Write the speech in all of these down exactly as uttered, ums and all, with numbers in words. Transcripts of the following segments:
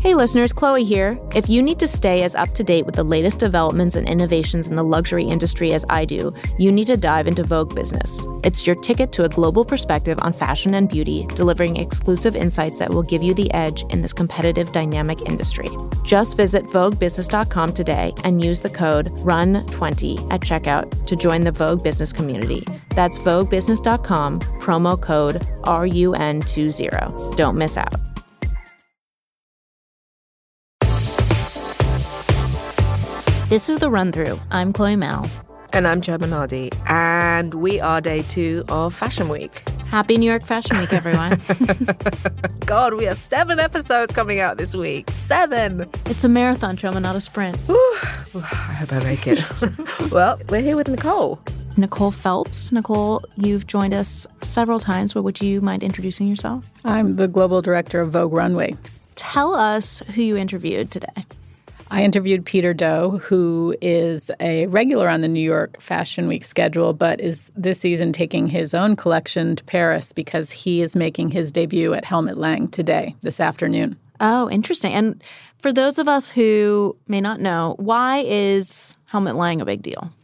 Hey listeners, Chloe here. If you need to stay as up to date with the latest developments and innovations in the luxury industry as I do, you need to dive into Vogue Business. It's your ticket to a global perspective on fashion and beauty, delivering exclusive insights that will give you the edge in this competitive, dynamic industry. Just visit vogue business dot com today and use the code R U N twenty at checkout to join the Vogue Business community. That's vogue business dot com, promo code R U N twenty. Don't miss out. This is The Run-Through. I'm Chloe Mal. And I'm Joe Minardi. And we are day two of Fashion Week. Happy New York Fashion Week, everyone. God, we have seven episodes coming out this week. Seven! It's a marathon, Joe, not a sprint. Whew. I hope I make it. Well, we're here with Nicole. Nicole Phelps. Nicole, you've joined us several times, but would you mind introducing yourself? I'm the global director of Vogue Runway. Tell us who you interviewed today. I interviewed Peter Do, who is a regular on the New York Fashion Week schedule, but is this season taking his own collection to Paris because he is making his debut at Helmut Lang today, this afternoon. Oh, interesting. And for those of us who may not know, why is Helmut Lang a big deal?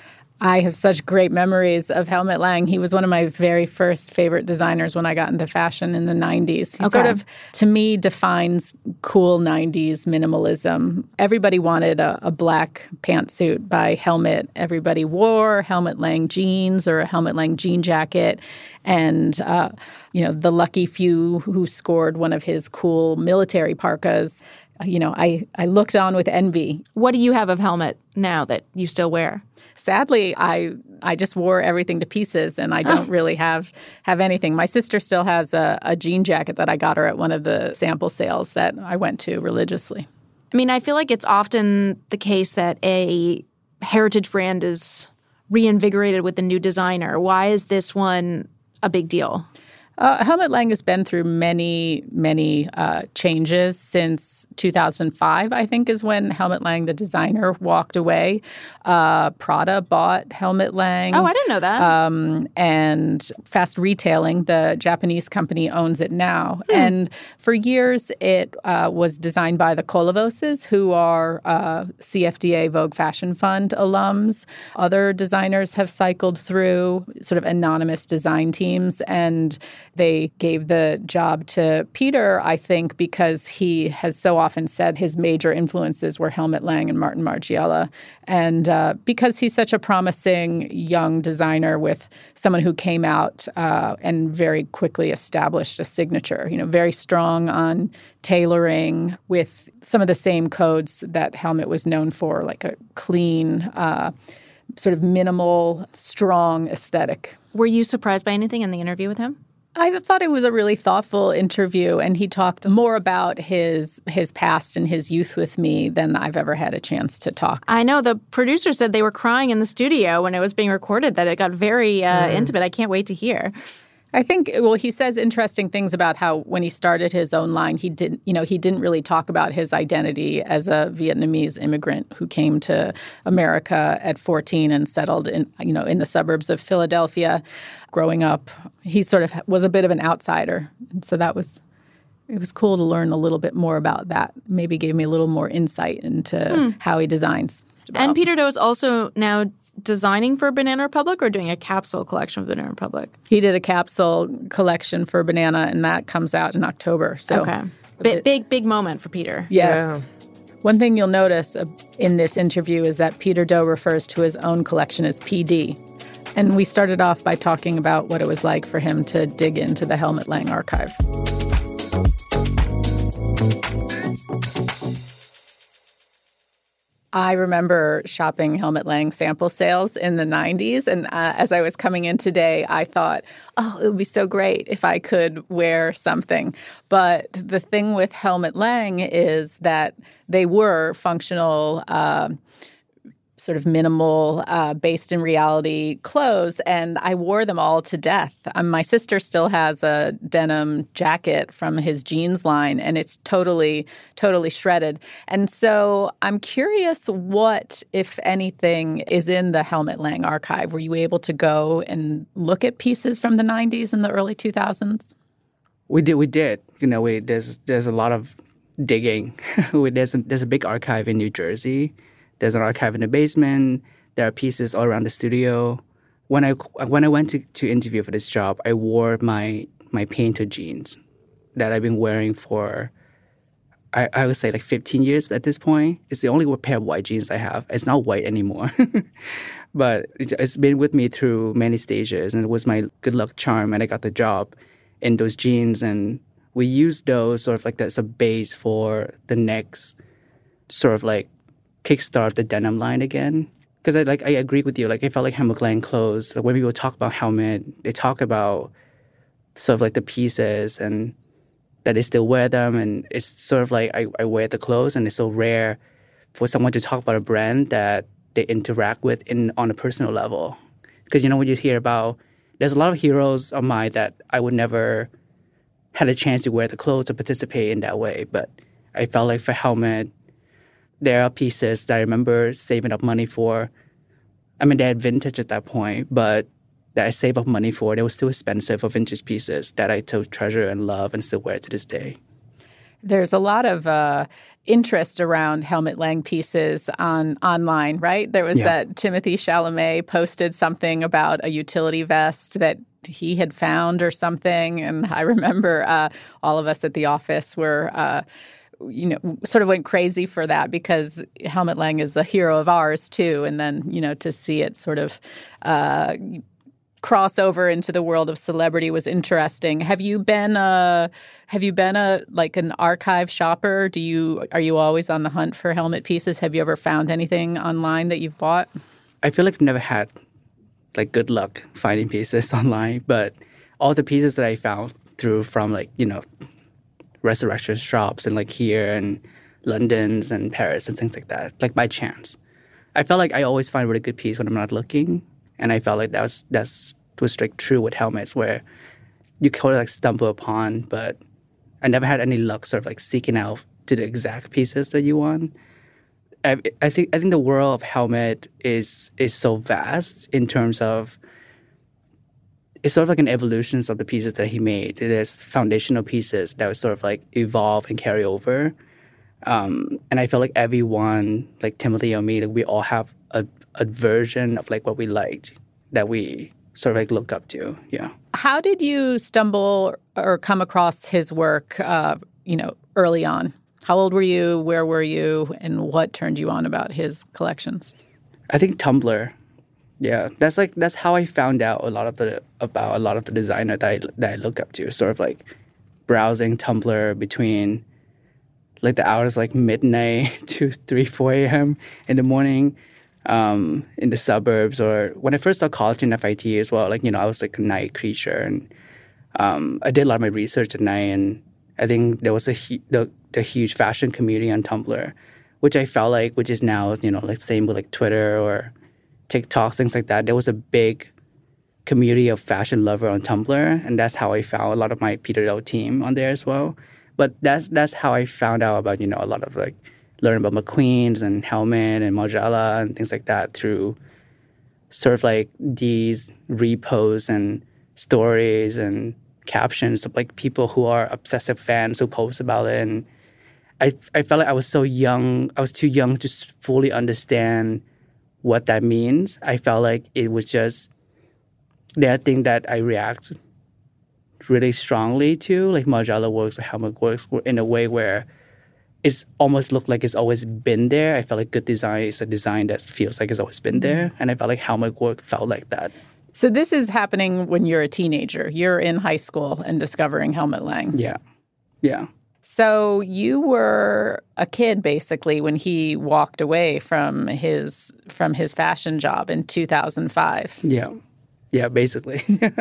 I have such great memories of Helmut Lang. He was one of my very first favorite designers when I got into fashion in the nineties. He okay. sort of, to me, defines cool nineties minimalism. Everybody wanted a, a black pantsuit by Helmut. Everybody wore Helmut Lang jeans or a Helmut Lang jean jacket. And, uh, you know, the lucky few who scored one of his cool military parkas, you know, I, I looked on with envy. What do you have of Helmut now that you still wear? Sadly, I I just wore everything to pieces, and I don't really have have anything. My sister still has a, a jean jacket that I got her at one of the sample sales that I went to religiously. I mean, I feel like it's often the case that a heritage brand is reinvigorated with a new designer. Why is this one a big deal? Uh, Helmut Lang has been through many, many uh, changes since two thousand five, I think, is when Helmut Lang, the designer, walked away. Uh, Prada bought Helmut Lang. Oh, I didn't know that. Um, and Fast Retailing, the Japanese company, owns it now. Hmm. And for years, it uh, was designed by the Kolovoses, who are uh, C F D A Vogue Fashion Fund alums. Other designers have cycled through sort of anonymous design teams, and they gave the job to Peter, I think, because he has so often said his major influences were Helmut Lang and Martin Margiela. And uh, because he's such a promising young designer with someone who came out uh, and very quickly established a signature, you know, very strong on tailoring with some of the same codes that Helmut was known for, like a clean, uh, sort of minimal, strong aesthetic. Were you surprised by anything in the interview with him? I thought it was a really thoughtful interview, and he talked more about his his past and his youth with me than I've ever had a chance to talk. I know. The producer said they were crying in the studio when it was being recorded, that it got very uh, mm. intimate. I can't wait to hear. I think, well, he says interesting things about how when he started his own line, he didn't, you know, he didn't really talk about his identity as a Vietnamese immigrant who came to America at fourteen and settled in, you know, in the suburbs of Philadelphia. Growing up, he sort of was a bit of an outsider. And so that was, it was cool to learn a little bit more about that. Maybe gave me a little more insight into hmm. how he designs. And Peter Do is also now designing for Banana Republic or doing a capsule collection for Banana Republic? He did a capsule collection for Banana, and that comes out in October. So okay. Big, big, big moment for Peter. Yes. Yeah. One thing you'll notice uh, in this interview is that Peter Do refers to his own collection as P D. And we started off by talking about what it was like for him to dig into the Helmut Lang archive. I remember shopping Helmut Lang sample sales in the nineties. And uh, as I was coming in today, I thought, oh, it would be so great if I could wear something. But the thing with Helmut Lang is that they were functional, uh, sort of minimal, uh, based in reality clothes, and I wore them all to death. Um, my sister still has a denim jacket from his jeans line, and it's totally, totally shredded. And so I'm curious what, if anything, is in the Helmut Lang archive. Were you able to go and look at pieces from the nineties and the early two thousands? We did. We did. You know, we, there's there's a lot of digging. there's, a, there's a big archive in New Jersey. There's an archive in the basement. There are pieces all around the studio. When I when I went to, to interview for this job, I wore my my painter jeans that I've been wearing for, I, I would say like fifteen years at this point. It's the only pair of white jeans I have. It's not white anymore. But it's been with me through many stages, and it was my good luck charm, and I got the job in those jeans. And we used those sort of like as a base for the next sort of like kickstart the denim line again. Because I like I agree with you. Like I felt like Helmut Lang clothes. Like when people talk about Helmut, they talk about sort of like the pieces and that they still wear them. And it's sort of like I, I wear the clothes, and it's so rare for someone to talk about a brand that they interact with in on a personal level. Because you know when you hear about, there's a lot of heroes of mine that I would never had a chance to wear the clothes or participate in that way. But I felt like for Helmut, there are pieces that I remember saving up money for. I mean, they had vintage at that point, but that I saved up money for. They were still expensive for vintage pieces that I still treasure and love and still wear to this day. There's a lot of uh, interest around Helmut Lang pieces on online, right? There was yeah. that Timothée Chalamet posted something about a utility vest that he had found or something. And I remember uh, all of us at the office were... Uh, you know, sort of went crazy for that because Helmut Lang is a hero of ours too. And then, you know, to see it sort of uh, cross over into the world of celebrity was interesting. Have you been a, have you been a, like an archive shopper? Do you, are you always on the hunt for Helmut pieces? Have you ever found anything online that you've bought? I feel like I've never had like good luck finding pieces online, but all the pieces that I found through from like, you know, resurrection shops and like here and London's and Paris and things like that, like by chance. I felt like I always find a really good piece when I'm not looking, and I felt like that was that's was strict true with helmets where you kind of like stumble upon, but I never had any luck sort of like seeking out to the exact pieces that you want. I, I think I think the world of helmet is is so vast in terms of it's sort of like an evolution of the pieces that he made. It is foundational pieces that would sort of like evolve and carry over. Um, and I feel like everyone, like Timothy or me, like we all have a, a version of like what we liked that we sort of like look up to. Yeah. How did you stumble or come across his work, uh, you know, early on? How old were you? Where were you? And what turned you on about his collections? I think Tumblr. Yeah, that's like that's how I found out a lot of the about a lot of the designer that I, that I look up to. Sort of like browsing Tumblr between like the hours like midnight to three, four a.m. in the morning um, in the suburbs. Or when I first started college in F I T as well, like, you know, I was like a night creature. And um, I did a lot of my research at night. And I think there was a hu- the, the huge fashion community on Tumblr, which I felt like, which is now, you know, like same with like Twitter or TikTok, things like that. There was a big community of fashion lover on Tumblr, and that's how I found a lot of my Peter Doe team on there as well. But that's that's how I found out about, you know, a lot of like learning about McQueen's and Helmut and Margiela and things like that through sort of like these reposts and stories and captions of like people who are obsessive fans who post about it. And I I felt like I was so young. I was too young to fully understand what that means. I felt like it was just that thing that I react really strongly to, like Margiela works or Helmut works in a way where it's almost looked like it's always been there. I felt like good design is a design that feels like it's always been there. And I felt like Helmut work felt like that. So this is happening when you're a teenager. You're in high school and discovering Helmut Lang. Yeah. Yeah. So you were a kid basically when he walked away from his from his fashion job in two thousand five. Yeah. Yeah, basically.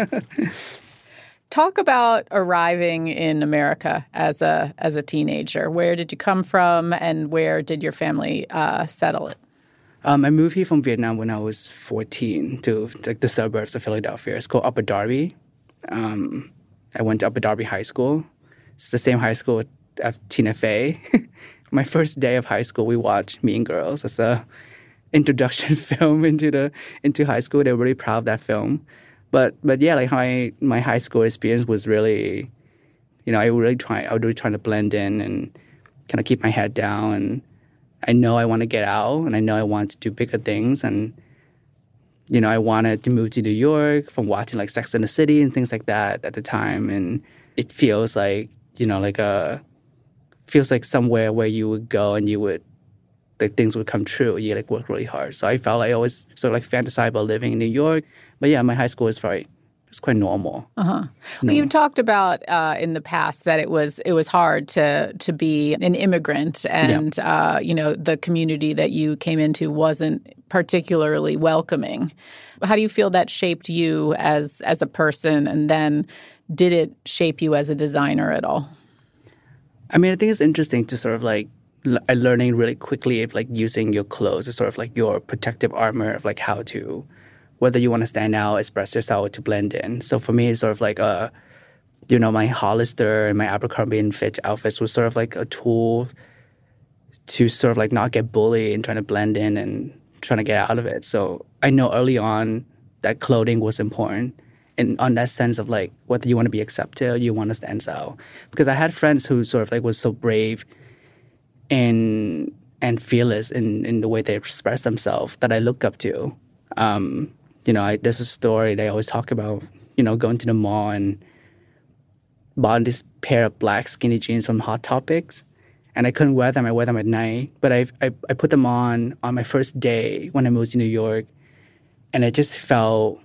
Talk about arriving in America as a as a teenager. Where did you come from, and where did your family uh, settle it? Um, I moved here from Vietnam when I was fourteen to like the suburbs of Philadelphia. It's called Upper Darby. Um, I went to Upper Darby High School. It's the same high school as Tina Fey. My first day of high school, we watched Mean Girls as the introduction film into the into high school. They were really proud of that film. But but yeah, like my my high school experience was really, you know, I really try I was really trying to blend in and kind of keep my head down. And I know I want to get out, and I know I want to do bigger things. And, you know, I wanted to move to New York from watching like Sex and the City and things like that at the time. And it feels like, you know, like a, feels like somewhere where you would go and you would, like things would come true. You like work really hard. So I felt like I always sort of like fantasize about living in New York. But yeah, my high school was very, it's quite normal. Uh-huh. Well, you talked about uh, in the past that it was it was hard to to be an immigrant, and yeah. uh, you know, the community that you came into wasn't particularly welcoming. How do you feel that shaped you as as a person, and then did it shape you as a designer at all? I mean, I think it's interesting to sort of like l- learning really quickly of like using your clothes as sort of like your protective armor of like how to, whether you want to stand out, express yourself, to blend in. So for me, it's sort of like a, you know, my Hollister and my Abercrombie and Fitch outfits was sort of like a tool to sort of like not get bullied and trying to blend in and trying to get out of it. So I know early on that clothing was important. And on that sense of like whether you want to be accepted or you want to stand out. Because I had friends who sort of like was so brave and and fearless in, in the way they express themselves that I look up to. Um, you know, I, there's a story they always talk about, you know, going to the mall and bought this pair of black skinny jeans from Hot Topics. And I couldn't wear them. I wear them at night. But I, I, I put them on on my first day when I moved to New York. And it just felt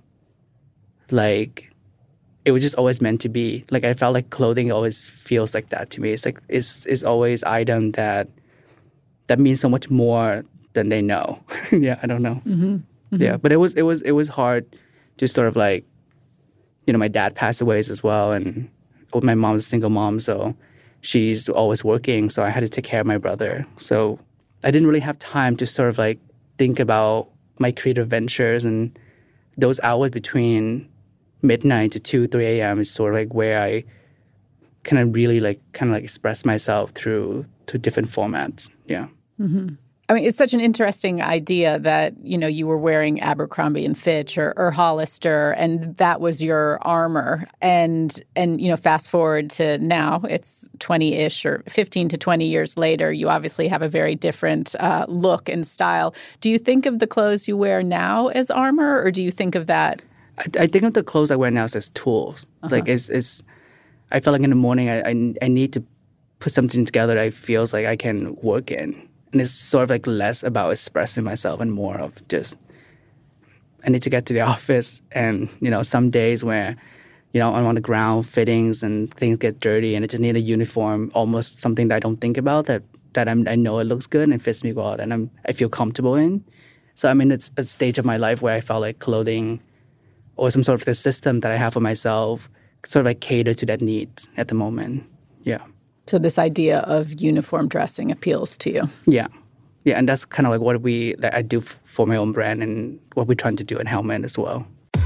like it was just always meant to be. Like I felt like clothing always feels like that to me. It's like it's it's always item that that means so much more than they know. yeah, I don't know. Mm-hmm. Mm-hmm. Yeah, but it was it was it was hard to sort of like, you know, my dad passed away as well, and my mom's a single mom, so she's always working. So I had to take care of my brother. So I didn't really have time to sort of like think about my creative ventures, and those hours between midnight to two, three a.m. is sort of like where I kind of really like kind of like express myself through to different formats. Yeah. Mm-hmm. I mean, it's such an interesting idea that, you know, you were wearing Abercrombie and Fitch or, or Hollister, and that was your armor. And, and you know, fast forward to now, it's twenty-ish or fifteen to twenty years later, you obviously have a very different uh, look and style. Do you think of the clothes you wear now as armor, or do you think of that? I, I think of the clothes I wear now as tools. Uh-huh. Like, it's, it's, I feel like in the morning I, I, I need to put something together that feels like I can work in. And it's sort of like less about expressing myself and more of just, I need to get to the office. And, you know, some days where, you know, I'm on the ground, fittings and things get dirty and I just need a uniform, almost something that I don't think about, that, that I'm, I know it looks good and fits me well and I'm, I feel comfortable in. So, I mean, it's a stage of my life where I felt like clothing or some sort of the system that I have for myself sort of like cater to that need at the moment. Yeah. So this idea of uniform dressing appeals to you. Yeah. Yeah, and that's kind of like what we, that I do f- for my own brand and what we're trying to do at Helmet as well.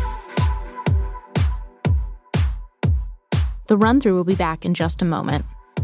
The Run-Through will be back in just a moment.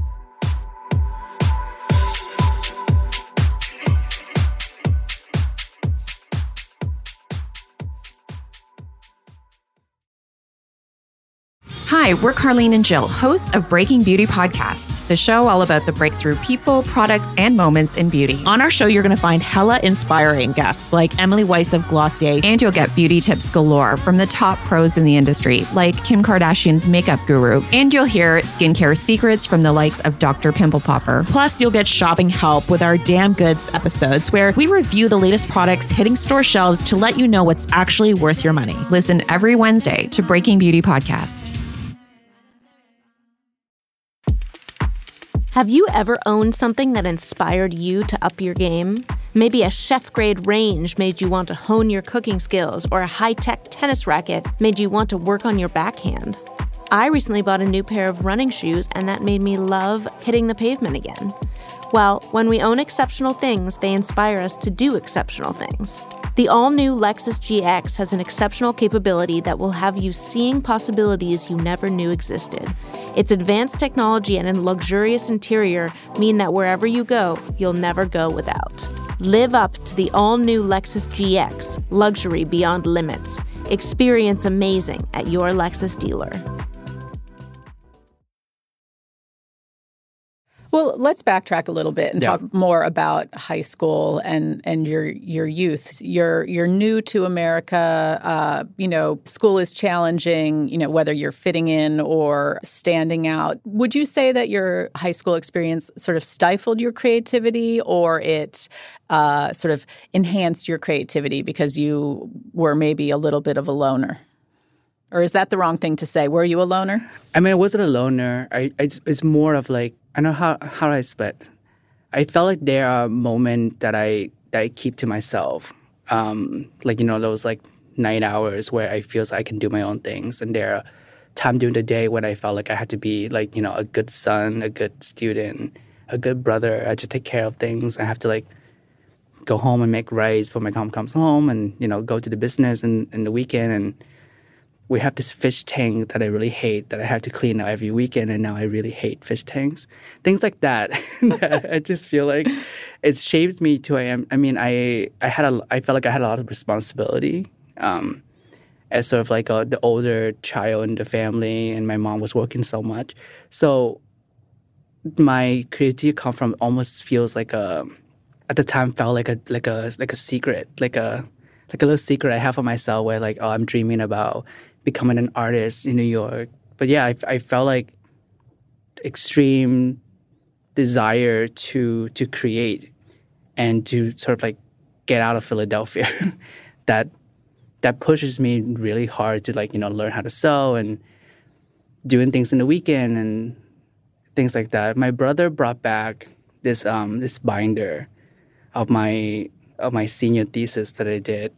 Hi, we're Carlene and Jill, hosts of Breaking Beauty Podcast, the show all about the breakthrough people, products, and moments in beauty. On our show, you're going to find hella inspiring guests like Emily Weiss of Glossier. And you'll get beauty tips galore from the top pros in the industry, like Kim Kardashian's makeup guru. And you'll hear skincare secrets from the likes of Doctor Pimple Popper. Plus, you'll get shopping help with our Damn Goods episodes, where we review the latest products hitting store shelves to let you know what's actually worth your money. Listen every Wednesday to Breaking Beauty Podcast. Have you ever owned something that inspired you to up your game? Maybe a chef-grade range made you want to hone your cooking skills, or a high-tech tennis racket made you want to work on your backhand. I recently bought a new pair of running shoes, and that made me love hitting the pavement again. Well, when we own exceptional things, they inspire us to do exceptional things. The all-new Lexus G X has an exceptional capability that will have you seeing possibilities you never knew existed. Its advanced technology and a luxurious interior mean that wherever you go, you'll never go without. Live up to the all-new Lexus G X, luxury beyond limits. Experience amazing at your Lexus dealer. Well, let's backtrack a little bit and Yeah. talk more about high school and, and your your youth. You're you're new to America. Uh, you know, school is challenging. You know, whether you're fitting in or standing out. Would you say that your high school experience sort of stifled your creativity, or it uh, sort of enhanced your creativity because you were maybe a little bit of a loner? Or is that the wrong thing to say? Were you a loner? I mean, I wasn't a loner. I, I it's more of like, I don't know how how do I split. I felt like there are moments that I that I keep to myself. Um, like, you know, those like night hours where I feel like I can do my own things, and there are times during the day when I felt like I had to be like, you know, a good son, a good student, a good brother. I just take care of things. I have to like go home and make rice before my mom comes home, and you know, go to the business in, in the weekend. And we have this fish tank that I really hate that I have to clean out every weekend, and now I really hate fish tanks. Things like that. that I just feel like it shaped me to who I am. I mean, I I had a I felt like I had a lot of responsibility um, as sort of like a, the older child in the family, and my mom was working so much. So my creativity come from almost feels like a at the time felt like a like a like a secret, like a like a little secret I have for myself where like, oh, I'm dreaming about becoming an artist in New York. But yeah, I, I felt like extreme desire to to create and to sort of like get out of Philadelphia that that pushes me really hard to like, you know, learn how to sew and doing things in the weekend and things like that. My brother brought back this um this binder of my of my senior thesis that I did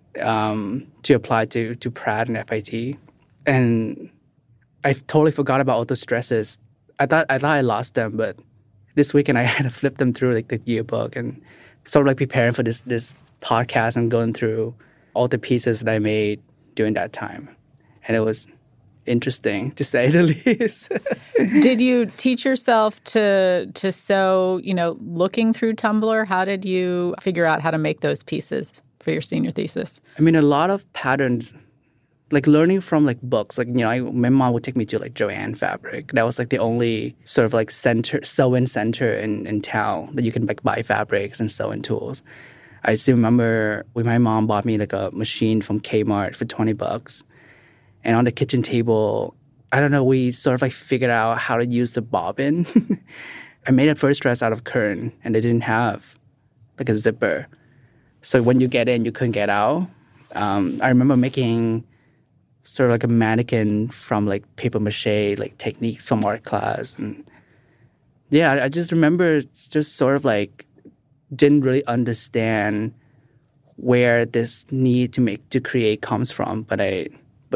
um, to apply to to Pratt and F I T, and I totally forgot about all those stresses. I thought I thought I lost them, but this weekend I had to flip them through like the yearbook and sort of like preparing for this this podcast and going through all the pieces that I made during that time, and it was interesting to say the least. Did you teach yourself to to sew, you know, looking through Tumblr? How did you figure out how to make those pieces for your senior thesis? I mean, a lot of patterns, like learning from like books. Like, you know, I, my mom would take me to like Joann Fabric. That was like the only sort of like center, sew-in center in, in town that you can like buy fabrics and sewing tools. I still remember when my mom bought me like a machine from Kmart for twenty bucks. And on the kitchen table, I don't know, we sort of like figured out how to use the bobbin. I made a first dress out of curtain, and they didn't have like a zipper. So when you get in, you couldn't get out. Um, I remember making sort of like a mannequin from like paper mache, like techniques from art class. And yeah, I, I just remember just sort of like didn't really understand where this need to make, to create comes from. But I...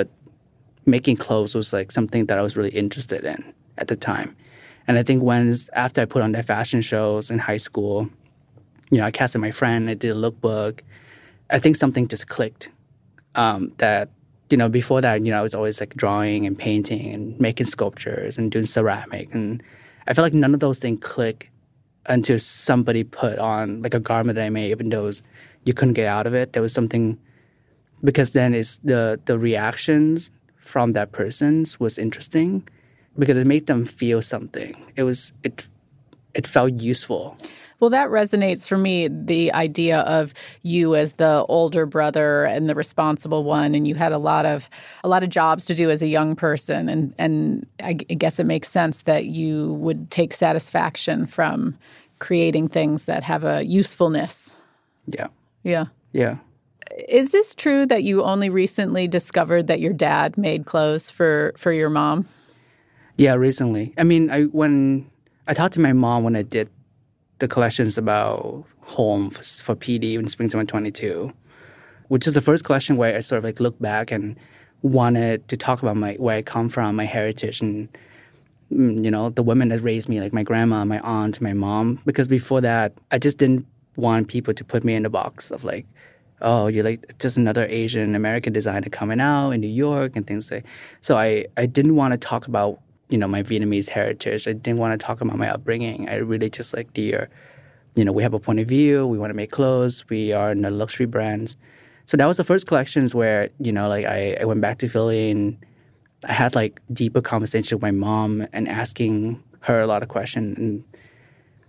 making clothes was like something that I was really interested in at the time. And I think when, after I put on the fashion shows in high school, you know, I casted my friend, I did a lookbook, I think something just clicked. Um, that, you know, before that, you know, I was always like drawing and painting and making sculptures and doing ceramic. And I felt like none of those things click until somebody put on like a garment that I made, even though it was, you couldn't get out of it. There was something, because then it's the the reactions from that person's was interesting because it made them feel something. It was it it felt useful. Well, that resonates for me, the idea of you as the older brother and the responsible one, and you had a lot of a lot of jobs to do as a young person, and and I guess it makes sense that you would take satisfaction from creating things that have a usefulness. Yeah. Yeah. Yeah. Is this true that you only recently discovered that your dad made clothes for, for your mom? Yeah, recently. I mean, I when I talked to my mom when I did the collections about home for, for P D in Spring Summer twenty-two, which is the first collection where I sort of like looked back and wanted to talk about my where I come from, my heritage, and you know, the women that raised me, like my grandma, my aunt, my mom. Because before that, I just didn't want people to put me in the box of like, oh, you're like just another Asian American designer coming out in New York and things like. So I, I didn't want to talk about, you know, my Vietnamese heritage. I didn't want to talk about my upbringing. I really just like, dear, you know, we have a point of view. We want to make clothes. We are in the luxury brands. So that was the first collections where, you know, like I, I went back to Philly and I had like deeper conversation with my mom and asking her a lot of questions. And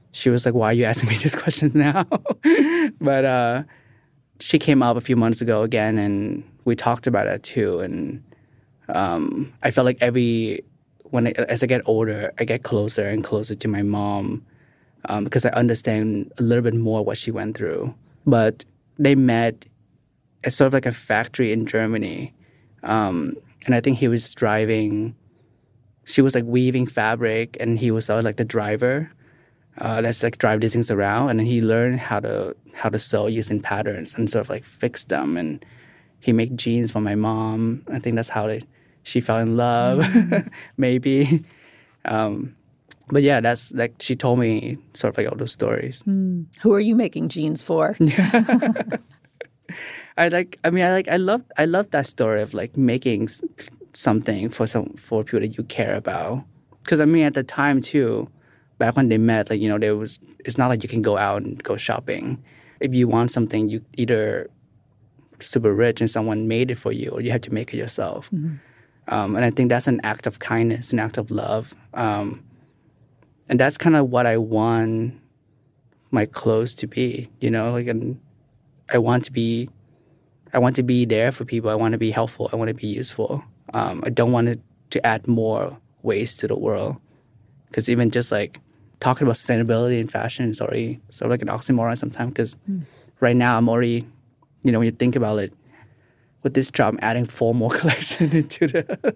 she was like, why are you asking me this question now? But uh, she came up a few months ago again, and we talked about it too. And um, I felt like every, when I, as I get older, I get closer and closer to my mom um, because I understand a little bit more what she went through. But they met at sort of like a factory in Germany. Um, and I think he was driving, she was like weaving fabric, and he was sort of like the driver. Uh, that's like drive these things around, and then he learned how to how to sew using patterns and sort of like fix them. And he made jeans for my mom. I think that's how they, she fell in love, mm-hmm. maybe. Um, but yeah, that's like she told me sort of like all those stories. Mm. Who are you making jeans for? I like. I mean, I like. I love. I love that story of like making something for some for people that you care about. Because I mean, at the time too. Back when they met, like, you know, there was, it's not like you can go out and go shopping. If you want something, you either super rich and someone made it for you, or you have to make it yourself. Mm-hmm. Um, and I think that's an act of kindness, an act of love. Um, and that's kind of what I want my clothes to be, you know, like, and I want to be, I want to be there for people. I want to be helpful. I want to be useful. Um, I don't want it to add more waste to the world. Because even just like, talking about sustainability in fashion is already sort of like an oxymoron sometimes because mm. right now I'm already, you know, when you think about it, with this job, I'm adding four more collections into the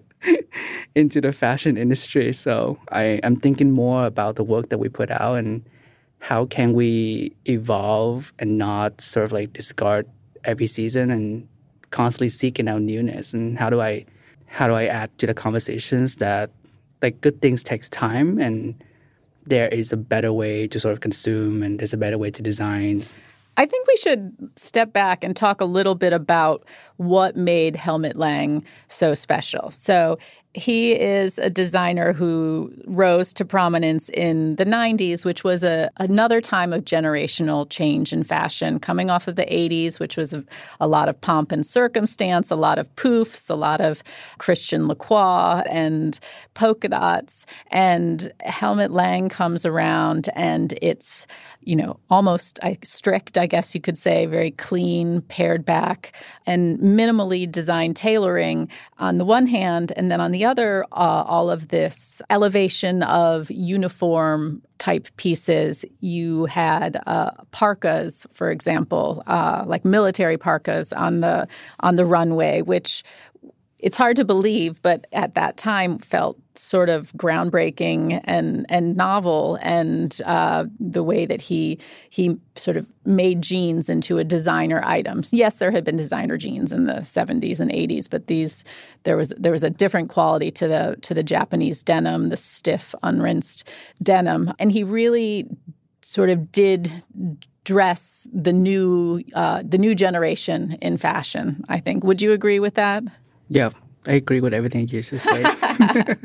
into the fashion industry. So I, I'm thinking more about the work that we put out and how can we evolve and not sort of like discard every season and constantly seeking out newness. And how do I how do I add to the conversations that like good things takes time and there is a better way to sort of consume and there's a better way to design. I think we should step back and talk a little bit about what made Helmut Lang so special. So he is a designer who rose to prominence in the nineties, which was a, another time of generational change in fashion, coming off of the eighties, which was a, a lot of pomp and circumstance, a lot of poofs, a lot of Christian Lacroix and polka dots. And Helmut Lang comes around and it's, you know, almost I, strict, I guess you could say, very clean, pared back, and minimally designed tailoring on the one hand, and then on the other, uh, all of this elevation of uniform type pieces. You had uh, parkas, for example, uh, like military parkas on the on the runway, which it's hard to believe, but at that time felt sort of groundbreaking and and novel. And uh, the way that he he sort of made jeans into a designer item. Yes, there had been designer jeans in the seventies and eighties, but these there was there was a different quality to the to the Japanese denim, the stiff, unrinsed denim, and he really sort of did dress the new uh, the new generation in fashion. I think. Would you agree with that? Yeah, I agree with everything you just said.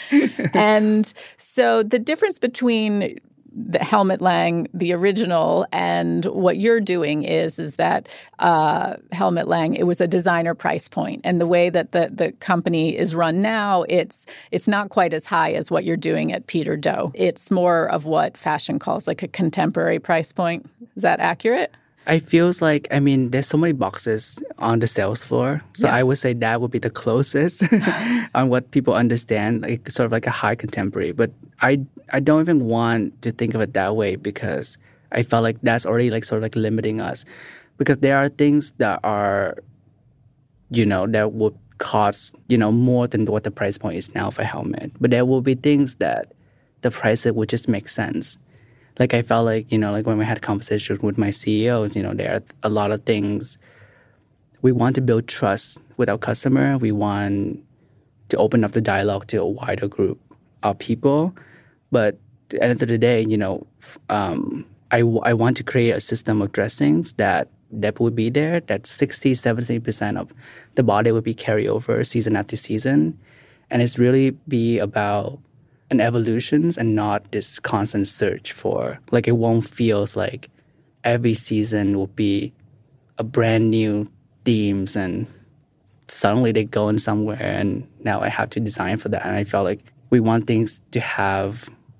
And so the difference between the Helmut Lang, the original, and what you're doing is is that uh, Helmut Lang, it was a designer price point. And the way that the, the company is run now, it's it's not quite as high as what you're doing at Peter Doe. It's more of what fashion calls like a contemporary price point. Is that accurate? I feels like, I mean, there's so many boxes on the sales floor. So yeah. I would say that would be the closest on what people understand, like sort of like a high contemporary. But I I don't even want to think of it that way because I felt like that's already like sort of like limiting us. Because there are things that are, you know, that would cost, you know, more than what the price point is now for helmet. But there will be things that the price would just make sense. Like I felt like, you know, like when we had conversations with my C E Os, you know, there are a lot of things. We want to build trust with our customer. We want to open up the dialogue to a wider group of people. But at the end of the day, you know, um, I, I want to create a system of dressings that that would be there, that sixty, seventy percent of the body would be carryover season after season. And it's really be about an evolutions and not this constant search for, like it won't feel like every season will be a brand new themes and suddenly they go in somewhere and now I have to design for that. And I felt like we want things to have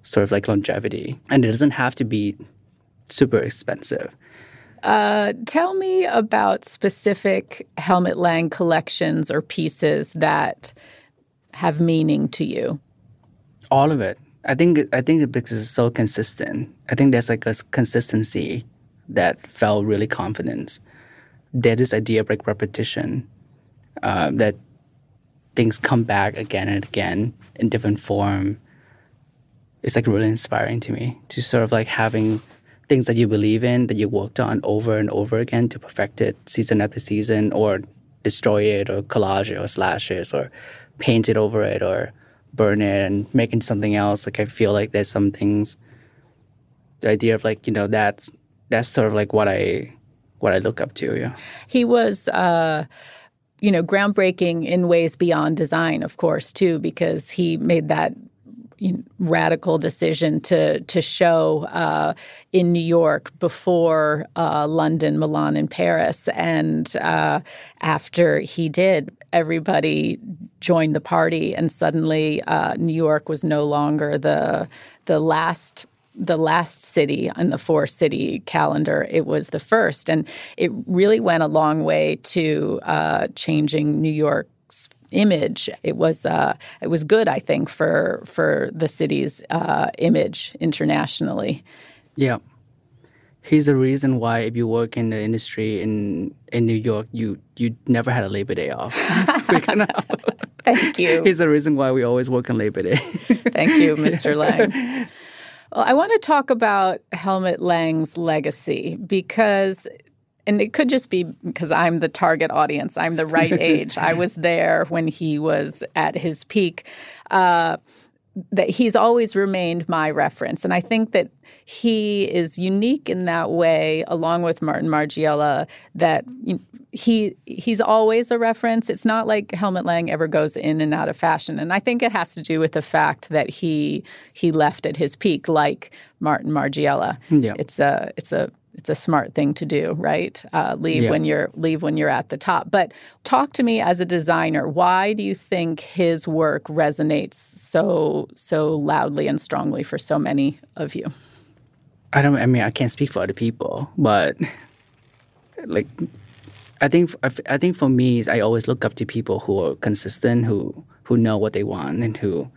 sort of like longevity. And it doesn't have to be super expensive. Uh, tell me about specific Helmut Lang collections or pieces that have meaning to you. All of it. I think I think it because it's so consistent. I think there's like a consistency that felt really confident. There's this idea of like repetition, uh, that things come back again and again in different form. It's like really inspiring to me to sort of like having things that you believe in, that you worked on over and over again to perfect it season after season, or destroy it or collage it or slash it or paint it over it or burn it and make it something else. Like I feel like there's some things, the idea of like, you know, that's that's sort of like what I what I look up to. Yeah. He was uh you know, groundbreaking in ways beyond design, of course, too, because he made that you know, radical decision to to show uh, in New York before uh, London, Milan, and Paris. And uh, after he did, everybody joined the party, and suddenly uh, New York was no longer the the last the last city on the four-city calendar. It was the first, and it really went a long way to uh, changing New York's image. It was uh, it was good, I think, for for the city's uh, image internationally. Yeah, he's the reason why if you work in the industry in in New York, you you never had a Labor Day off. Thank you. He's the reason why we always work on Labor Day. Thank you, Mister Lang. Well, I want to talk about Helmut Lang's legacy because, and it could just be because I'm the target audience. I'm the right age. I was there when he was at his peak. Uh, that he's always remained my reference. And I think that he is unique in that way, along with Martin Margiela, that he he's always a reference. It's not like Helmut Lang ever goes in and out of fashion. And I think it has to do with the fact that he he left at his peak, like Martin Margiela. Yeah. It's a it's a It's a smart thing to do, right? Uh, leave yeah. when you're leave when you're at the top. But talk to me as a designer. Why do you think his work resonates so so loudly and strongly for so many of you? I don't. I mean, I can't speak for other people, but like, I think I think for me, I always look up to people who are consistent, who who know what they want, and who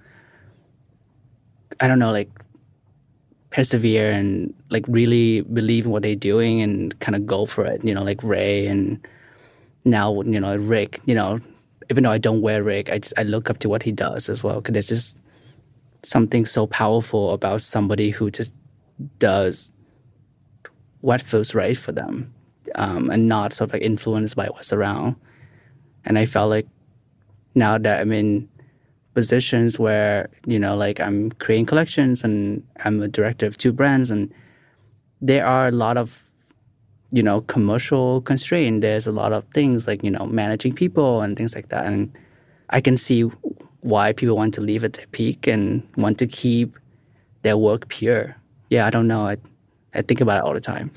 I don't know, like. persevere and like really believe in what they're doing and kind of go for it, you know, like Ray and now, you know, Rick, you know, even though I don't wear Rick, I just, I look up to what he does as well. Cause there's just something so powerful about somebody who just does what feels right for them, um, and not sort of like influenced by what's around. And I felt like now that I'm in positions where, you know, like I'm creating collections and I'm a director of two brands, and there are a lot of, you know, commercial constraint. There's a lot of things like, you know, managing people and things like that. And I can see why people want to leave at their peak and want to keep their work pure. Yeah, I don't know. I I think about it all the time.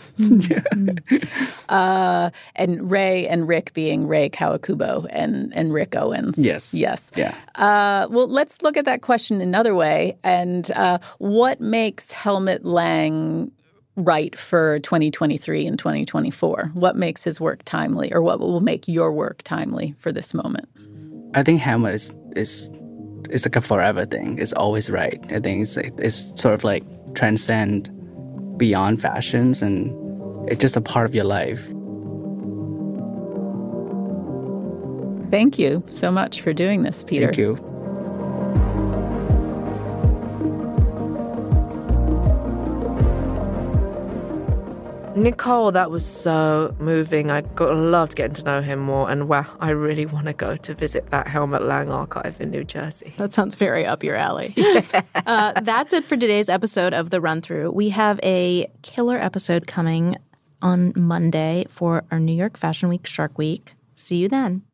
uh, and Ray and Rick being Ray Kawakubo and, and Rick Owens. Yes. Yes. Yeah. Uh, well, let's look at that question another way. And uh, what makes Helmut Lang right for twenty twenty-three and twenty twenty-four? What makes his work timely, or what will make your work timely for this moment? I think Helmut is is is like a forever thing. It's always right. I think it's it's sort of like transcend beyond fashions, and it's just a part of your life. Thank you so much for doing this, Peter. Thank you. Nicole, that was so moving. I got loved getting to know him more, and wow, I really want to go to visit that Helmut Lang archive in New Jersey. That sounds very up your alley. uh, that's it for today's episode of The Run Through. We have a killer episode coming on Monday for our New York Fashion Week Shark Week. See you then.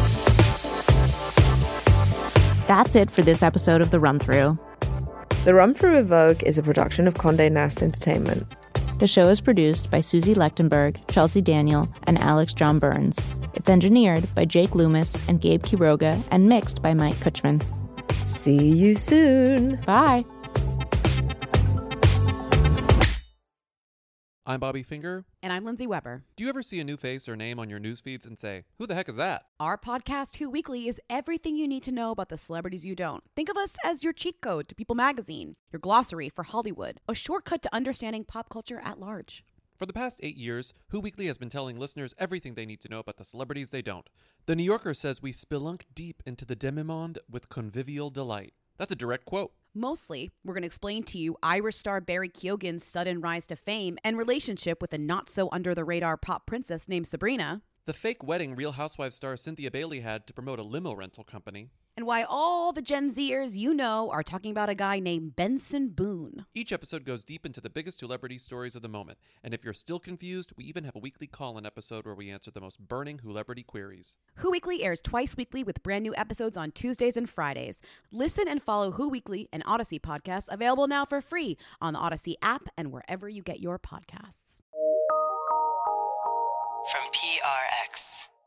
That's it for this episode of The Run Through. The Run Through with Vogue is a production of Condé Nast Entertainment. The show is produced by Susie Lechtenberg, Chelsea Daniel, and Alex John Burns. It's engineered by Jake Loomis and Gabe Quiroga and mixed by Mike Kutchman. See you soon. Bye. I'm Bobby Finger. And I'm Lindsay Weber. Do you ever see a new face or name on your news feeds and say, who the heck is that? Our podcast, Who Weekly, is everything you need to know about the celebrities you don't. Think of us as your cheat code to People magazine, your glossary for Hollywood, a shortcut to understanding pop culture at large. For the past eight years, Who Weekly has been telling listeners everything they need to know about the celebrities they don't. The New Yorker says we spelunk deep into the demi-monde with convivial delight. That's a direct quote. Mostly, we're going to explain to you Irish star Barry Keoghan's sudden rise to fame and relationship with a not-so-under-the-radar pop princess named Sabrina. The fake wedding Real Housewives star Cynthia Bailey had to promote a limo rental company. And why all the Gen Zers you know are talking about a guy named Benson Boone. Each episode goes deep into the biggest celebrity stories of the moment. And if you're still confused, we even have a weekly call-in episode where we answer the most burning Wholebrity queries. Who Weekly airs twice weekly with brand new episodes on Tuesdays and Fridays. Listen and follow Who Weekly, an Odyssey podcast, available now for free on the Odyssey app and wherever you get your podcasts. From P R X.